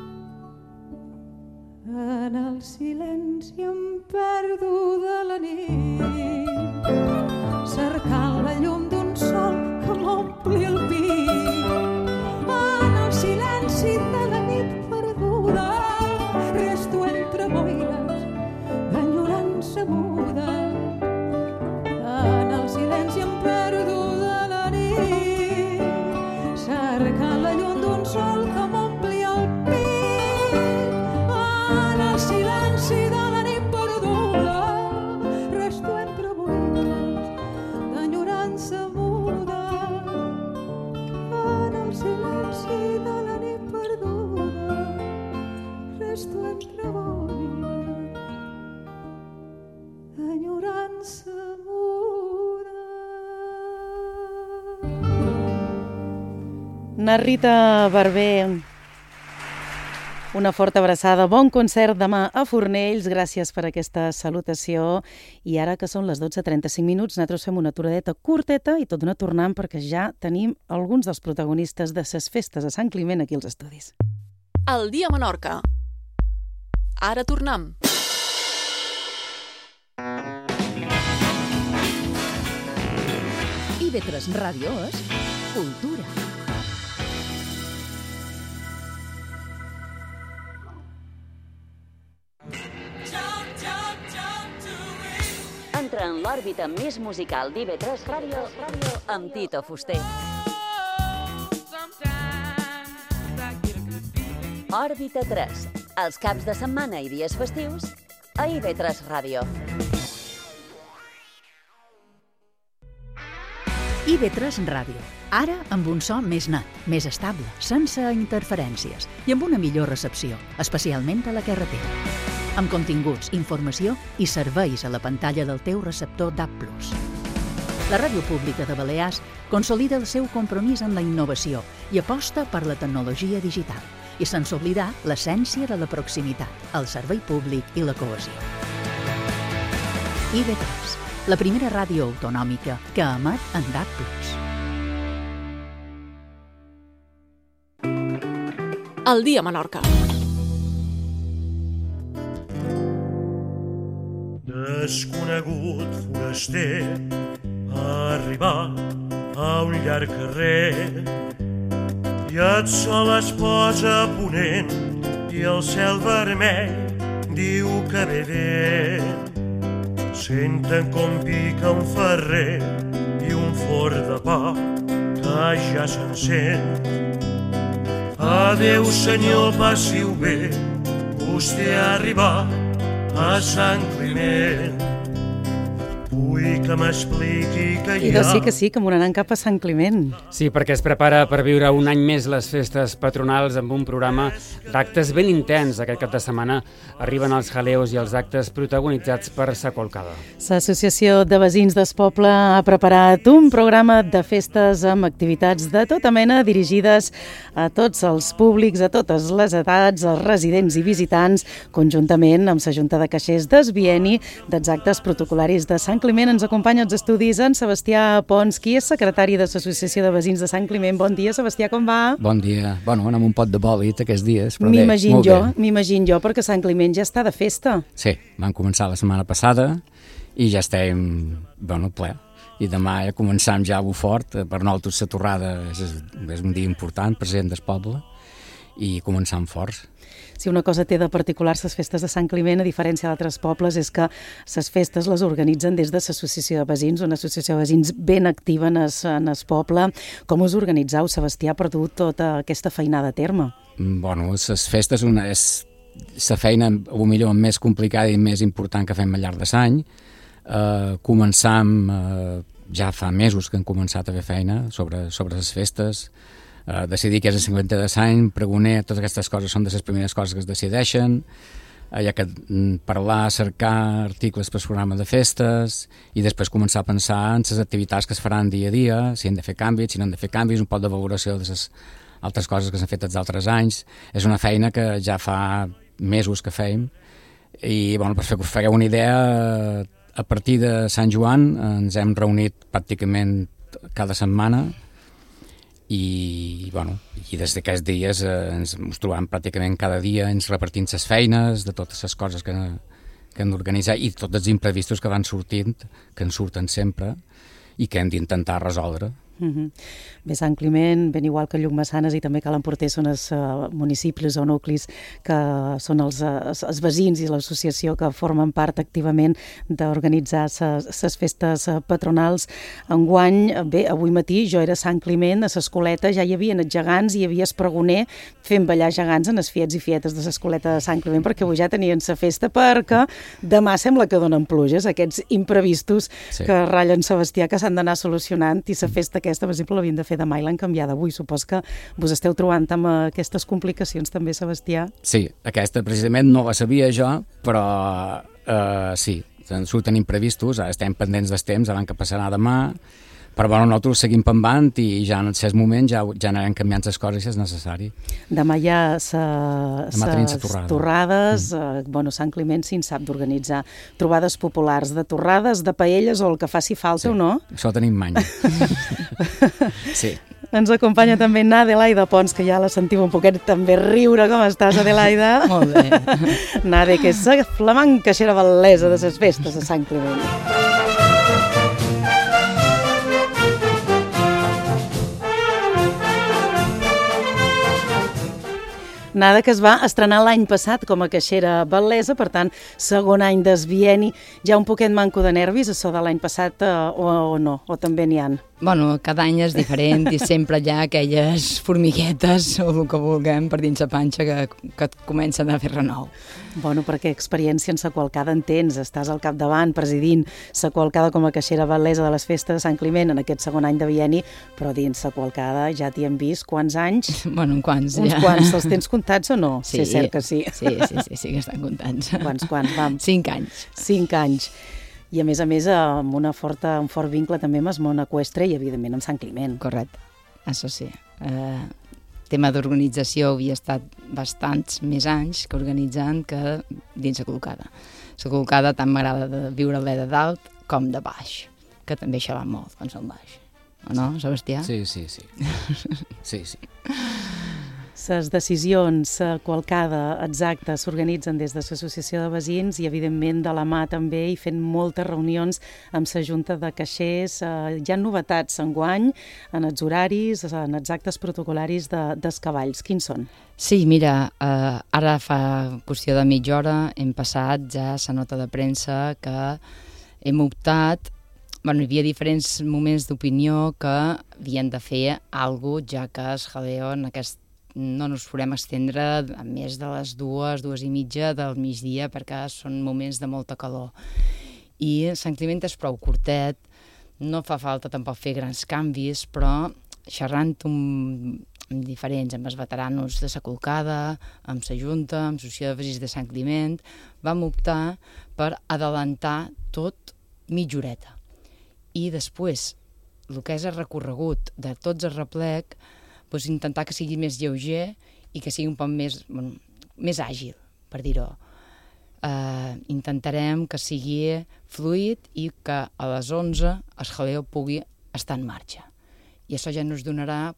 En el silenci em perdo de la nit, cercant la llum d'un sol que m'ompli el pit. En el silenci de la nit perduda resto entre boires d'enyorança muda. En el silenci em perdo de la nit, cercant la llum d'un sol que m'ompli el pit. En el silenci de la nit perduda resto entre boires d'enyorança muda. En el silenci de la nit perduda resto entre boires d'enyorança muda. Na Rita Barber, una forta abraçada, bon concert demà a Fornells, gràcies per aquesta salutació. I ara que són les 12:35 minuts, nosaltres fem una aturadeta curteta i tot d'una tornant perquè ja tenim alguns dels protagonistes de ses festes a Sant Climent aquí als estudis. El dia a Menorca. Ara tornem. IB3 Ràdio és cultura. Entra en l'òrbita més musical d'IB3 Ràdio amb Tito Fuster. Òrbita 3, els caps de setmana i dies festius a IB3 Ràdio. IB3 Ràdio. Ara amb un so més net, més estable, sense interferències i amb una millor recepció, especialment a la carretera. Amb continguts, informació i serveis a la pantalla del teu receptor DAB+. La Ràdio Pública de Balears consolida el seu compromís amb la innovació i aposta per la tecnologia digital, i sense oblidar l'essència de la proximitat, el servei públic i la cohesió. IB3, la primera ràdio autonòmica que emet en DAB+. El dia a Menorca. Desconegut foraster ha arribat a un llarg carrer i el sol es posa ponent i el cel vermell diu que ve bé. Senten com pica un ferrer i un forn de pa que ja s'encén. Adéu senyor, passiu bé, vostè ha arribat a Sant Climent. Vull que m'expliqui que hi ha... I de sí, que m'ho anant cap a Sant Climent. Sí, perquè es prepara per viure un any més les festes patronals amb un programa d'actes ben intens. Aquest cap de setmana arriben els jaleos i els actes protagonitzats per Sa Colcada. L'Associació de Veïns d'Espoble ha preparat un programa de festes amb activitats de tota mena dirigides a tots els públics, a totes les edats, als residents i visitants, conjuntament amb la Junta de Caixers d'Esbieni, dels actes protocolaris de Sant Climent. Ens acompanya als estudis en Sebastià Pons, qui és secretari de l'Associació de Veïns de Sant Climent. Bon dia, Sebastià, com va? Bon dia. Bueno, amb un pot de bòlit aquests dies, però bé, molt bé. M'imagino jo, perquè Sant Climent ja està de festa. Sí, vam començar la setmana passada i ja estem, ple. I demà ja començam ja a fort. Per nosaltres la torrada és un dia important, present del poble, i començam forts. Si una cosa té de particular les festes de Sant Climent, a diferència d'altres pobles, és que les festes les organitzen des de l'Associació de Veïns, una associació de veïns ben activa en el poble. Com us organitzeu, Sebastià, per dur tota aquesta feinada a terme? Bueno, les festes és la feina potser més complicada i més important que fem al llarg de l'any. Començam, ja fa mesos que hem començat a fer feina sobre les festes, decidir que és el 50 de l'any, pregoner, totes aquestes coses són de les primeres coses que es decideixen, hi ha que parlar, cercar articles per programa de festes i després començar a pensar en les activitats que es faran dia a dia, si hem de fer canvis, si no hem de fer canvis, un poc de valoració de les altres coses que s'han fet els altres anys. És una feina que ja fa mesos que fem i, bueno, per fer que us fareu una idea, a partir de Sant Joan ens hem reunit pràcticament cada setmana i, bueno, i des d'aquests dies ens trobam pràcticament cada dia, ens repartint les feines de totes les coses que hem d'organitzar i tots els imprevistos que van sortint, que en surten sempre i que hem d'intentar resoldre. Bé, Sant Climent, ben igual que Llucmessanes i també Cal Emporter són els municipis o nuclis que són els veïns i l'associació que formen part activament d'organitzar les festes patronals. Enguany, bé, avui matí jo era a Sant Climent, a l'Escoleta ja hi havia els gegants, hi havia el pregoner fent ballar gegants en els fiets i fietes de l'Escoleta de Sant Climent, perquè avui ja tenien la festa, perquè demà sembla que donen pluges, aquests imprevistos que ratllen Sebastià, que s'han d'anar solucionant, i la festa aquesta, per exemple, l'havien de fer demà i l'han canviada avui. Supos que vos esteu trobant amb aquestes complicacions també, Sebastià? Sí, aquesta precisament no la sabia jo, però sí, ens surten imprevistos, estem pendents dels temps, abans que passarà demà, però bueno, nosaltres seguim pendant i ja en certs moments ja anirem canviant les coses si és necessari. Demà hi ha les torrades, bueno, Sant Climent sí en sap d'organitzar trobades populars de torrades, de paelles o el que faci falta o no? Això tenim manya. Sí. Ens acompanya també Adelaida Pons, que ja la sentiu un poquet també riure. Com estàs, Adelaida? Molt bé. Nade, que és la flamanca xeravel·lesa de les festes de Sant Climent. Nada, que es va estrenar l'any passat com a caixera vel·lesa, per tant, segon any d'esbieni. Ja un poquet manco de nervis, això de l'any passat, o no? O també n'hi ha? Bueno, cada any és diferent i sempre hi ha aquelles formiguetes o el que vulguem per dins la panxa que et comencen a fer renou. Bueno, perquè experiència en la qualcada en tens, estàs al capdavant presidint la qualcada com a caixera vel·lesa de les festes de Sant Climent en aquest segon any de bienni, però dins la qualcada ja t'hi hem vist quants anys? Bueno, uns ja. Uns quants, els tens comptats o no? Sí, és cert que sí. Sí que estan comptats. Quants, vam? 5 anys. 5 anys. I a més, amb un fort vincle també amb el món eqüestre i, evidentment, amb Sant Climent. Correcte, això sí. Tema d'organització havia estat bastants més anys que organitzant que dins la colcada. La colcada tant m'agrada de viure-la de dalt com de baix, que també això va molt quan som baix. O no, Sebastià? Sí. Les decisions qualcada exactes s'organitzen des de l'Associació de Veïns i, evidentment, de la mà també i fent moltes reunions amb la Junta de Caixers. Hi ha novetats enguany en els horaris, en els actes protocolaris dels cavalls. Quins són? Sí, mira, ara fa qüestió de mitja hora hem passat ja la nota de premsa que hem optat. Bueno, hi havia diferents moments d'opinió que havien de fer alguna cosa, ja que el jaleo en aquest no ens podem estendre a més de les 2:30 del migdia perquè són moments de molta calor. I Sant Climent és prou curtet, no fa falta tampoc fer grans canvis, però xerrant amb diferents, amb els veteranos de la colcada, amb la Junta, amb l'Associació de Veïns de Sant Climent, vam optar per adelantar tot mitja horeta. I després, el que és el recorregut de tots els replec, doncs intentar que sigui més lleuger i que sigui un poc més àgil, per dir-ho. Intentarem que sigui fluid i que a les 11 el jaleo pugui estar en marxa. I això ja ens donarà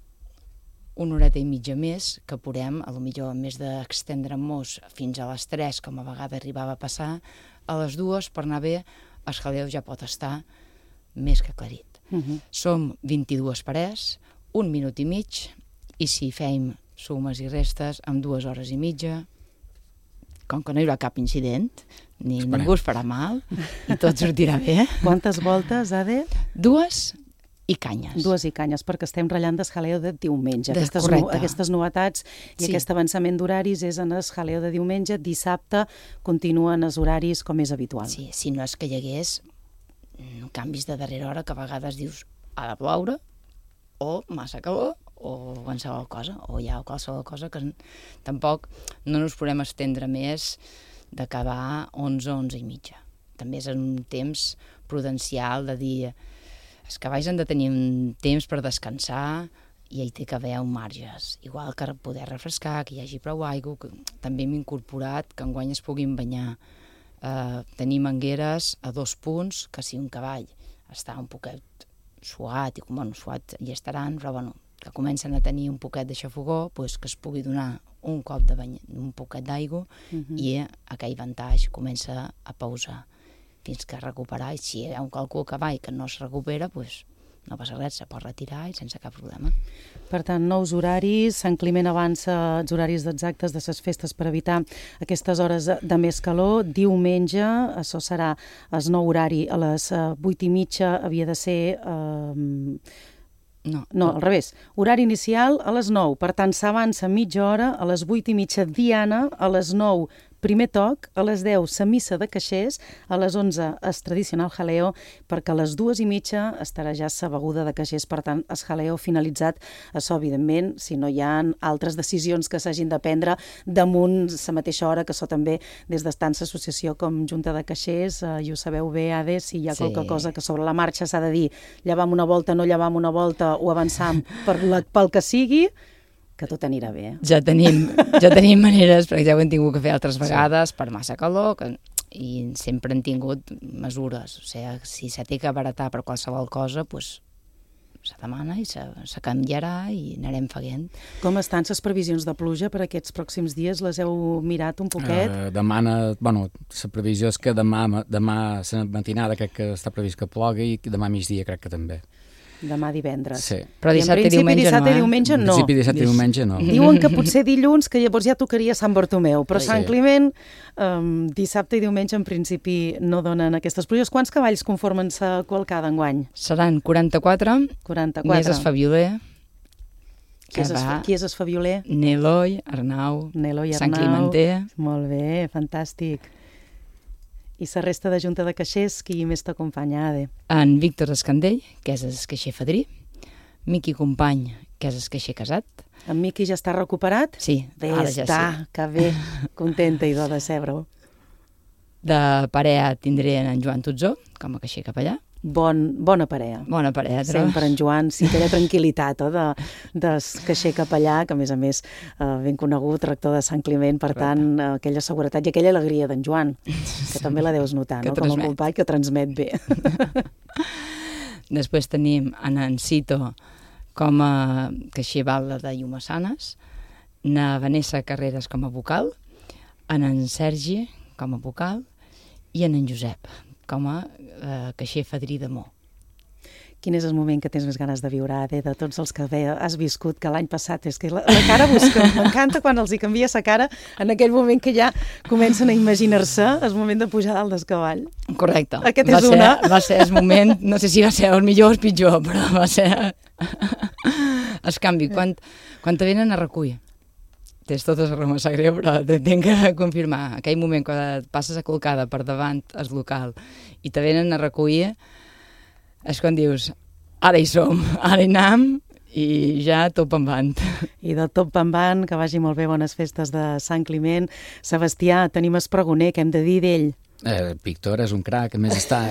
una horeta i mitja més que podem, potser en més d'extendre'ns fins a les 3, com a vegada arribava a passar, a les 2 per anar bé, el jaleo ja pot estar més que aclarit. Som 22 parers, 1 minut i mig, i si fem sumes i restes, amb 2 hores i mitja, com que no hi haurà cap incident, ni ningú es farà mal, i tot sortirà bé. Quantes voltes, Ade? 2 i canyes. 2 i canyes, perquè estem ratllant del jaleo de diumenge. Aquestes novetats i aquest avançament d'horaris és en el jaleo de diumenge. Dissabte continuen els horaris com és habitual. Sí, si no és que hi hagués canvis de darrera hora que a vegades dius ha de ploure, o massa calor, o qualsevol cosa, o hi ha qualsevol cosa que tampoc no ens podem estendre més d'acabar 11 i mitja. També és un temps prudencial de dir els cavalls han de tenir un temps per descansar i hi té que haver un marges, igual que poder refrescar, que hi hagi prou aigua, que també hem incorporat que enguany es puguin banyar. Tenir mangueres a 2 punts, que si un cavall està un poquet suat, suat hi estaran, però que comencen a tenir un poquet de xafogó, que es pugui donar un cop un poquet d'aigua i aquell ventatge comença a pausar fins que recuperar, i si hi ha qualque cavall que no es recupera, no passa res, se pot retirar i sense cap problema. Per tant, nous horaris, Sant Climent avança els horaris exactes de les festes per evitar aquestes hores de més calor. Diumenge, això serà el nou horari a les 8:30, havia de ser... No, al revés. Horari inicial a les 9, per tant s'avança mitja hora, a les 8:30 diana, a les 9 primer toc, a les 10 la missa de caixers, a les 11 el tradicional jaleo, perquè a les 2:30 estarà ja la beguda de caixers, per tant el jaleo finalitzat. Això, evidentment, si no hi ha altres decisions que s'hagin de prendre damunt la mateixa hora, que això també des de tant l'associació com Junta de Caixers, i ho sabeu bé, Ade, si hi ha qualque cosa que sobre la marxa s'ha de dir, llevam una volta, no llevam una volta, o avançam pel que sigui, que tot anirà bé. Ja tenim maneres, perquè ja ho hem tingut que fer altres vegades, per massa calor, i sempre hem tingut mesures. O sigui, si s'ha de abaratar per qualsevol cosa, se demana i se canviarà i anarem faent. Com estan les previsions de pluja per aquests pròxims dies? Les heu mirat un poquet? La previsió és que demà la matinada crec que està previst que plogui, i demà migdia crec que també. Demà divendres. Sí. Però dissabte i diumenge no. En principi dissabte i diumenge no. Diuen que potser dilluns, que llavors ja tocaria Sant Bartomeu, però Sant Climent, dissabte i diumenge en principi no donen aquestes pluges. Quants cavalls conformen la cavalcada enguany? Seran 44. Més es fabioler. Qui és el fabioler? Neloi, Arnau, Sant Climenter. Molt bé, fantàstic. I la resta de Junta de Caixers, qui més t'acompanya, Ade? En Víctor Escandell, que és el caixer fadrí, Miqui Company, que és el caixer casat. En Miqui ja està recuperat? Sí, bé ara ja està, sí. Que bé, contenta i de decebre-ho. De parella tindré en Joan Tutzó, com a caixer capellà. Bona parella. Bona parella. Sempre en Joan, sí, aquella tranquil·litat de caixer capellà, que a més ben conegut, rector de Sant Climent, per tant, aquella seguretat i aquella alegria d'en Joan, que també la deus notar, no? Com a company que transmet bé. Després tenim en Cito com a caixer balda de Llumassanes, na Vanessa Carreras com a vocal, en Sergi com a vocal i en Josep com a caixer fadrí de Mó. Quin és el moment que tens més ganes de viure, Ade, de tots els que has viscut, que l'any passat és que la cara m'encanta quan els hi canvia la cara, en aquell moment que ja comencen a imaginar-se el moment de pujar dalt del cavall. Correcte. Aquest és una... Va ser el moment, no sé si va ser el millor o el pitjor, però va ser el canvi. Quan te venen a recollir, tens tota la raó, sap greu, però tinc que confirmar. Aquell moment quan passes a colcada per davant el local i te venen a recollir, és quan dius, ara hi som, ara hi anem, i ja tot pambant. I de tot pambant, que vagi molt bé, bones festes de Sant Climent. Sebastià, tenim el pregoner, què hem de dir d'ell? Víctor és un crac, a més està...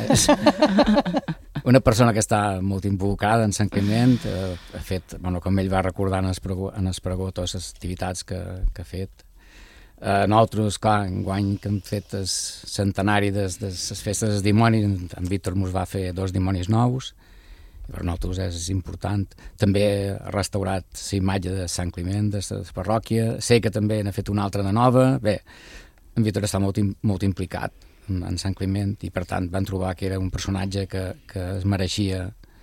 Una persona que està molt involucrada en Sant Climent, ha fet, com ell va recordar en el pregó, totes les activitats que ha fet. Nosaltres, clar, enguany que hem fet el centenari de les festes dels dimonis, en Víctor ens va fer 2 dimonis nous, i per nosaltres és important. També ha restaurat la imatge de Sant Climent, de la parròquia. Sé que també n'ha fet una altra de nova. Bé, en Víctor està molt implicat en Sant Climent i per tant van trobar que era un personatge que es mereixia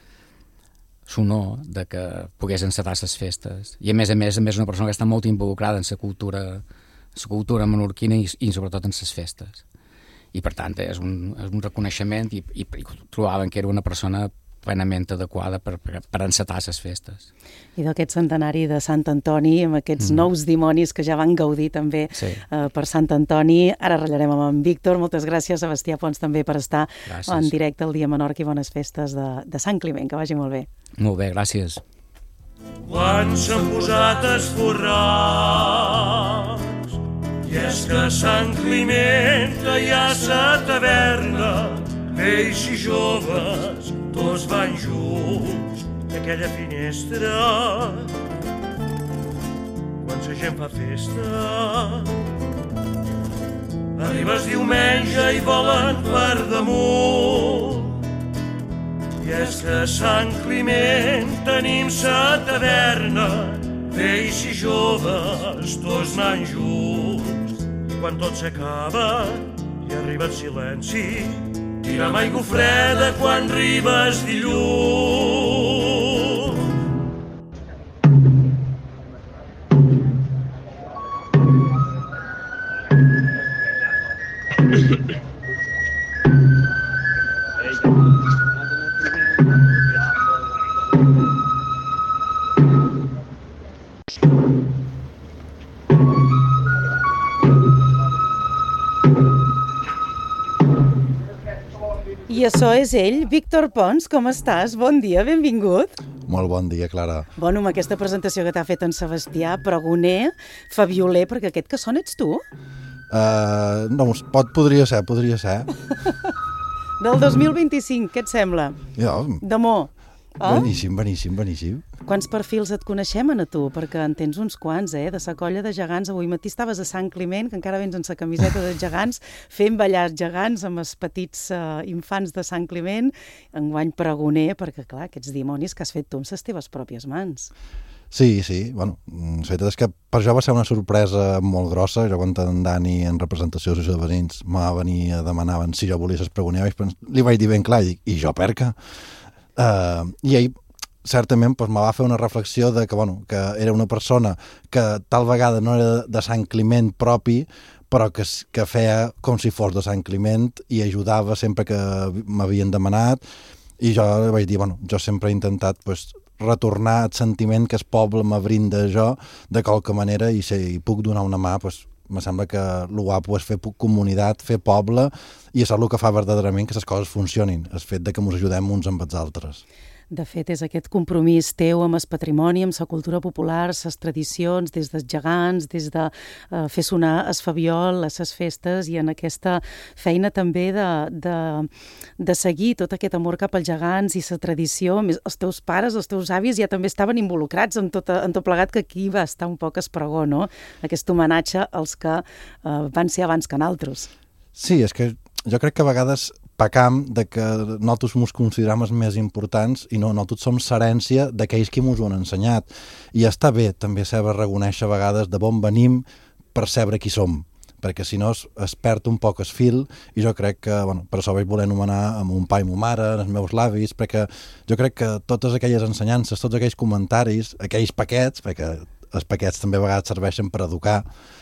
l'honor de que pogués encetar les festes. I a més una persona que està molt involucrada en la cultura menorquina i sobretot en les festes. I per tant és un reconeixement i trobaven que era una persona plenament adequada per encetar les festes. I d'aquest centenari de Sant Antoni, amb aquests nous dimonis que ja van gaudir també per Sant Antoni. Ara ratllarem amb en Víctor. Moltes gràcies, Sebastià Pons, també per estar en directe al Dia Menorca i bones festes de Sant Climent. Que vagi molt bé. Molt bé, gràcies. quan s'han posat esforrats. I és que a Sant Climent que hi ha sa taverna, vells i joves, tots van junts d'aquella finestra. Quan sa gent fa festa, arribes diumenge i volen per damunt. I és que a Sant Climent tenim sa taverna, vells i joves, tots anant junts. I quan tot s'acaba i arriba el silenci, tira'm aigua freda quan arribes dilluns. I això és ell, Víctor Pons, com estàs? Bon dia, benvingut. Molt bon dia, Clara. Bueno, amb aquesta presentació que t'ha fet en Sebastià, pregoner, fabioler, perquè aquest que sona ets tu? No, podria ser. Del 2025, què et sembla? Jo, D'amor. Beníssim. Quants perfils et coneixem, a tu? Perquè en tens uns quants, de sa colla de gegants. Avui matí estaves a Sant Climent, que encara vens en sa camiseta de gegants, fent ballar gegants amb els petits infants de Sant Climent. Enguany pregoner, perquè, clar, aquests dimonis que has fet tu amb les teves pròpies mans. Sí. Bueno, la veritat és que per jo va ser una sorpresa molt grossa. Jo quan en Dani, en representació de l'associació de veïns, m'ha venir a demanar si jo volia ser pregoner, li vaig dir ben clar, i jo per què? I ell certament me va fer una reflexió de que era una persona que tal vegada no era de Sant Climent propi, però que feia com si fos de Sant Climent i ajudava sempre que m'havien demanat. I jo vaig dir, jo sempre he intentat retornar el sentiment que el poble me brinda jo de qualque manera, i si puc donar una mà, me sembla que el guapo és fer comunitat, fer poble, i és el que fa verdaderament que les coses funcionin, el fet de que ens ajudem uns amb els altres. De fet, és aquest compromís teu amb el patrimoni, amb la cultura popular, les tradicions, des dels gegants, des de fer sonar el fabiol a les festes, i en aquesta feina també de seguir tot aquest amor cap als gegants i la tradició. Els teus pares, els teus avis ja també estaven involucrats en tot plegat, que aquí va estar un poc espregó, no? Aquest homenatge als que van ser abans que nosaltres. Sí, és que jo crec que a vegades pecam de que nosaltres ens considerem els més importants i no tots som l'herència d'aquells que ens ho han ensenyat. I està bé també saber reconèixer a vegades de on venim per saber qui som, perquè si no es perd un poc el fil, i jo crec que, per això vaig voler anomenar a mon pa i ma mare, els meus avis, perquè jo crec que totes aquelles ensenyances, tots aquells comentaris, aquells paquets, perquè els paquets també a vegades serveixen per educar,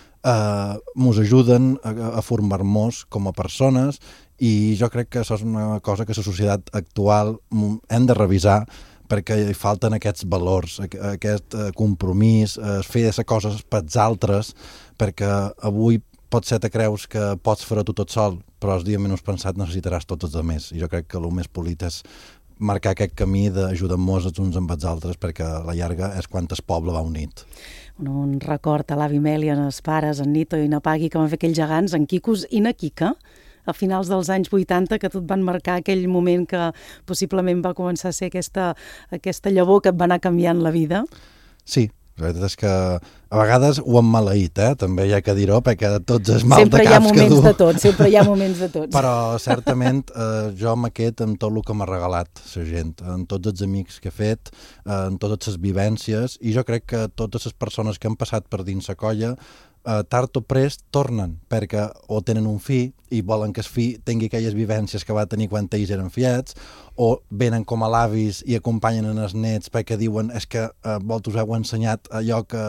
ens ajuden a formar-nos com a persones, i jo crec que això és una cosa que la societat actual hem de revisar, perquè hi falten aquests valors, aquest compromís, fer les coses pels altres, perquè avui potser te creus que pots fer-ho tu tot sol, però el dia menys pensat necessitaràs tots els altres. I jo crec que el més polit és marcar aquest camí d'ajudar-nos els uns amb els altres, perquè a la llarga és quan el poble va unit. Un record a l'avi Meli, en els pares, en Nito i na Pagui, que van fer aquells gegants, en Quicos i na Quica, a finals dels anys 80, que tot van marcar aquell moment que possiblement va començar a ser aquesta llavor que et va anar canviant la vida. Sí, la veritat és que a vegades ho hem maleït, també hi ha que dir-ho, perquè tots els mal de caps que du... Sempre hi ha moments de tot. Però certament jo amb aquest, amb tot el que m'ha regalat la gent, amb tots els amics que he fet, amb totes les vivències, i jo crec que totes les persones que han passat per dins la colla tard o prest tornen, perquè o tenen un fill i volen que el fill tingui aquelles vivències que va tenir quan ells eren fiets, o venen com a l'avis i acompanyen els nets perquè diuen és que vosaltres heu ensenyat allò que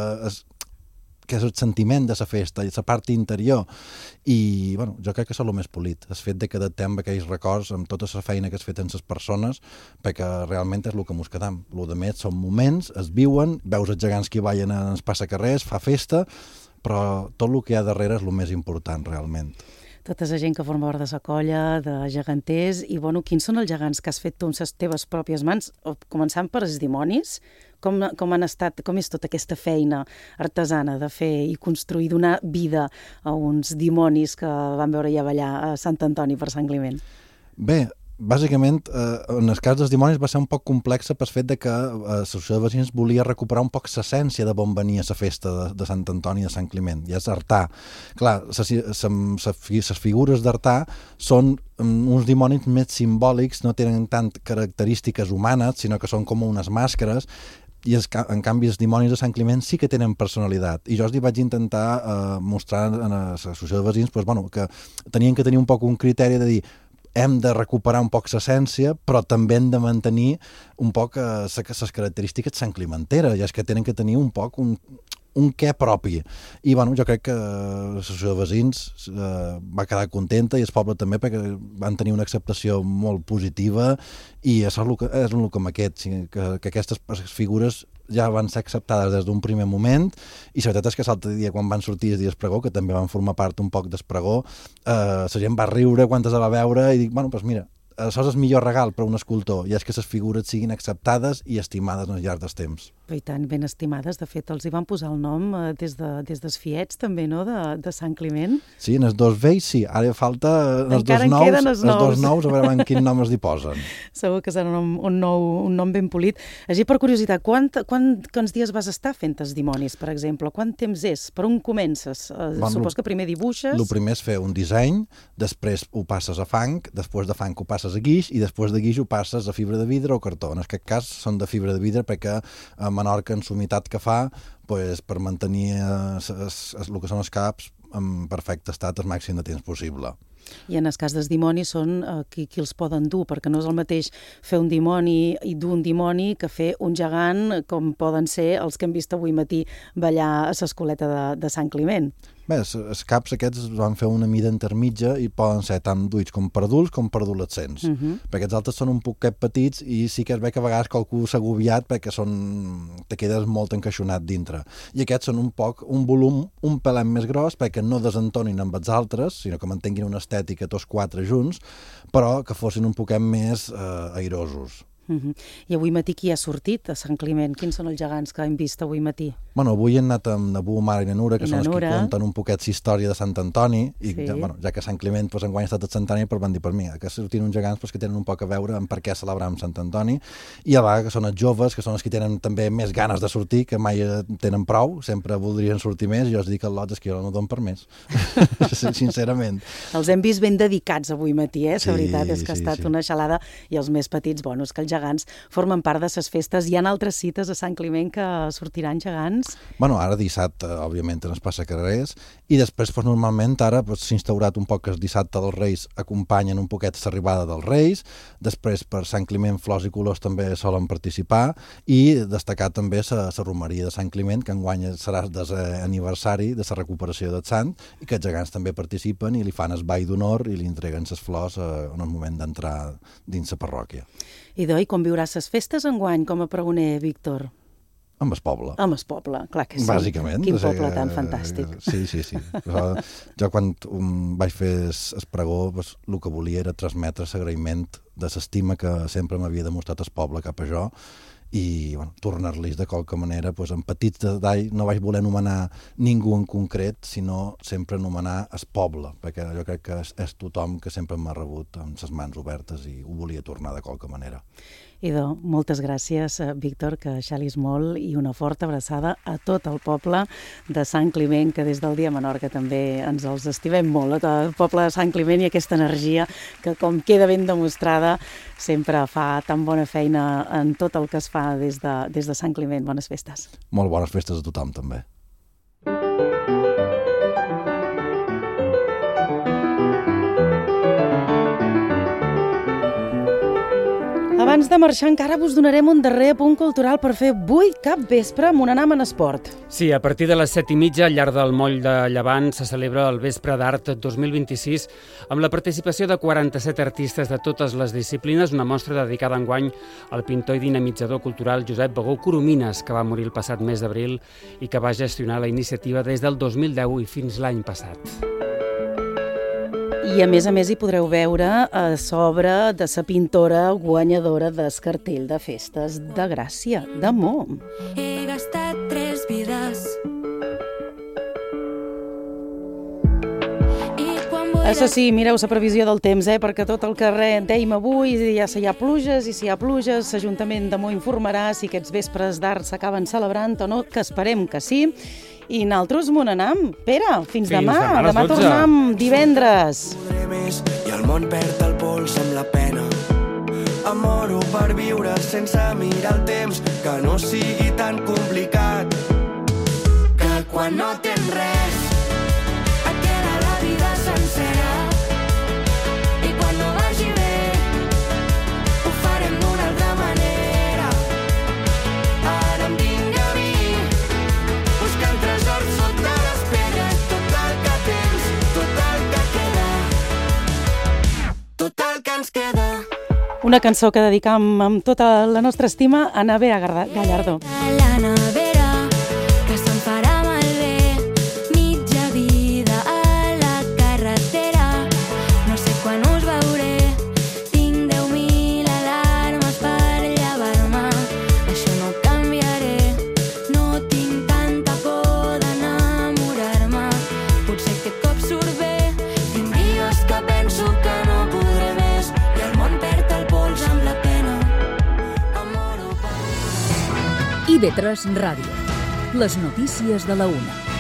és el sentiment de la festa i la part interior, i jo crec que és el més polit, el fet de que adaptem aquells records amb tota la feina que has fet amb les persones, perquè realment és el que mos quedam. El més són moments, es viuen, veus els gegants que hi ballen en els passacarrers, fa festa, però tot el que hi ha darrere és el més important, realment. tota la gent que forma part de la colla, de geganters, i bueno, quins són els gegants que has fet tu amb les teves pròpies mans? Començant per els dimonis, com és tota aquesta feina artesana de fer i construir, donar vida a uns dimonis que van veure ja ballar a Sant Antoni per Sant Climent? Bé, bàsicament, en el cas dels dimonis va ser un poc complexa pel fet de que l'associació de veïns volia recuperar un poc l'essència de on venia la festa de Sant Antoni i de Sant Climent, i és Artà. Clar, les figures d'Artà són uns dimonis més simbòlics, no tenen tant característiques humanes, sinó que són com unes màscares, i en canvi els dimonis de Sant Climent sí que tenen personalitat, i jo els vaig intentar mostrar a l'associació de veïns que tenien que tenir un poc un criteri de dir hem de recuperar un poc l'essència, però també hem de mantenir un poc les característiques santclimenteres, i és que tenen que tenir un poc un què propi. I jo crec que l'associació de veïns va quedar contenta, i el poble també, perquè van tenir una acceptació molt positiva, i és el que amb aquest, que aquestes figures ja van ser acceptades des d'un primer moment, i la veritat és que l'altre dia, quan van sortir els dies pregó, que també van formar part un poc del pregó, la gent va riure quan es va veure, i dic, mira, això és el millor regal per a un escultor, i és que les figures siguin acceptades i estimades al llarg dels temps. I tant, ben estimades. De fet, els hi van posar el nom des dels fiets, també, no?, de Sant Climent. Sí, en els dos vells, sí. Ara falta els dos nous, a veure en quin nom els hi posen. Segur que serà un nom ben polit. Així, per curiositat, quants dies vas estar fent els dimonis, per exemple? Quant temps és? Per on comences? Supos que primer dibuixes... El primer és fer un disseny, després ho passes a fang, després de fang ho passes a guix, i després de guix ho passes a fibra de vidre o cartó. En aquest cas són de fibra de vidre, perquè a Menorca, en l'humitat que fa, per mantenir el que són els caps en perfecte estat el màxim de temps possible. I en el cas dels dimonis són qui els poden dur, perquè no és el mateix fer un dimoni i dur un dimoni que fer un gegant, com poden ser els que hem vist avui matí ballar a l'escoleta de Sant Climent. Bé, els caps aquests van fer una mida intermitja i poden ser tant duits com per adults com per adolescents. Perquè aquests altres són un poquet petits i sí que es ve que a vegades qualcú s'ha agobiat perquè te quedes molt encaixonat dintre. I aquests són un volum un pelet més gros perquè no desentonin amb els altres, sinó que mantinguin una estètica tots quatre junts, però que fossin un poquet més airosos. I avui matí qui ha sortit a Sant Climent? Quins són els gegants que hem vist avui matí? Avui hem anat amb Nabú, Mare i Nanura, que són els que conten un poquet la història de Sant Antoni, i ja que Sant Climent enguany ha estat a Sant Antoni, van dir per mi, que sortin uns gegants que tenen un poc a veure amb per què celebram Sant Antoni, i a vegades que són els joves, que són els que tenen també més ganes de sortir, que mai tenen prou, sempre voldrien sortir més, i jo els dic al lot, és que jo no dono per més, sincerament. Els hem vist ben dedicats avui matí, la veritat és que ha estat una xalada, i els més petits, és que els gegants formen part de les festes. Hi ha altres cites a Sant Climent que sortiran gegants? Ara dissabte, òbviament, en els passacarrers, i després, normalment, ara s'ha instaurat un poc que el dissabte dels Reis acompanyen un poquet l'arribada dels Reis, després per Sant Climent, Flors i Colors també solen participar, i destacar també la romeria de Sant Climent, que enguany serà el desè aniversari de la recuperació del sant, i que els gegants també participen i li fan el ball d'honor i li entreguen les flors en el moment d'entrar dins la parròquia. I com viuràs les festes enguany com a pregoner, Víctor? Amb el poble. Amb el poble, clar que sí. Bàsicament. Quin poble tan fantàstic. Sí. Jo quan vaig fer el pregó, el que volia era transmetre l'agraïment de l'estima que sempre m'havia demostrat el poble cap a jo, i tornar-los de qualque manera, en petits detalls, no vaig voler anomenar ningú en concret, sinó sempre anomenar el poble, perquè jo crec que és tothom que sempre m'ha rebut amb les mans obertes i ho volia tornar de qualque manera. Moltes gràcies, Víctor, que xalis molt, i una forta abraçada a tot el poble de Sant Climent, que des del Dia Menorca també ens els estimem molt, a tot el poble de Sant Climent, i aquesta energia que, com queda ben demostrada, sempre fa tan bona feina en tot el que es fa des de Sant Climent. Bones festes. Molt bones festes a tothom, també. Abans de marxar encara vos donarem un darrer apunt cultural per fer avui cap vespre amb un anam en esport. Sí, a partir de les 7:30 al llarg del Moll de Llevant se celebra el Vespre d'Art 2026 amb la participació de 47 artistes de totes les disciplines, una mostra dedicada enguany al pintor i dinamitzador cultural Josep Begó Coromines, que va morir el passat mes d'abril i que va gestionar la iniciativa des del 2010 i fins l'any passat. I a més hi podreu veure a sobre de sa pintora guanyadora del cartell de festes de Gràcia, de Mo. He gastat 3 vides. Això sí, mireu la previsió del temps, perquè tot el carrer, dèiem avui, ja si hi ha pluges, i si hi ha pluges, l'Ajuntament de Mo informarà si aquests vespres d'art s'acaben celebrant o no, que esperem que sí. I nosaltres m'ho n'anam. Pere, fins demà. Demà tornem divendres. I el món perd el pols amb la pena. Em moro per viure sense mirar el temps, que no sigui tan complicat. Que quan no tens res et queda la vida sencera. I quan no vagi bé ho farem d'una altra manera. Ara em vinc a mi buscar el tresor sota les pedres. Tot el que tens, tot el que queda, tot el que ens queda. Una cançó que dedicam amb tota la nostra estima a Navera Gallardo. La nevera que se'n farà malbé, mitja vida a la carretera. No sé quan us veuré, tinc 10.000 alarmes per llevar-me. Això no canviaré, no tinc tanta por d'enamorar-me. Potser aquest cop surt bé, tinc dies que penso que no podré més i el món perd el pols amb la pena. IB3 Ràdio. Les notícies de la 1.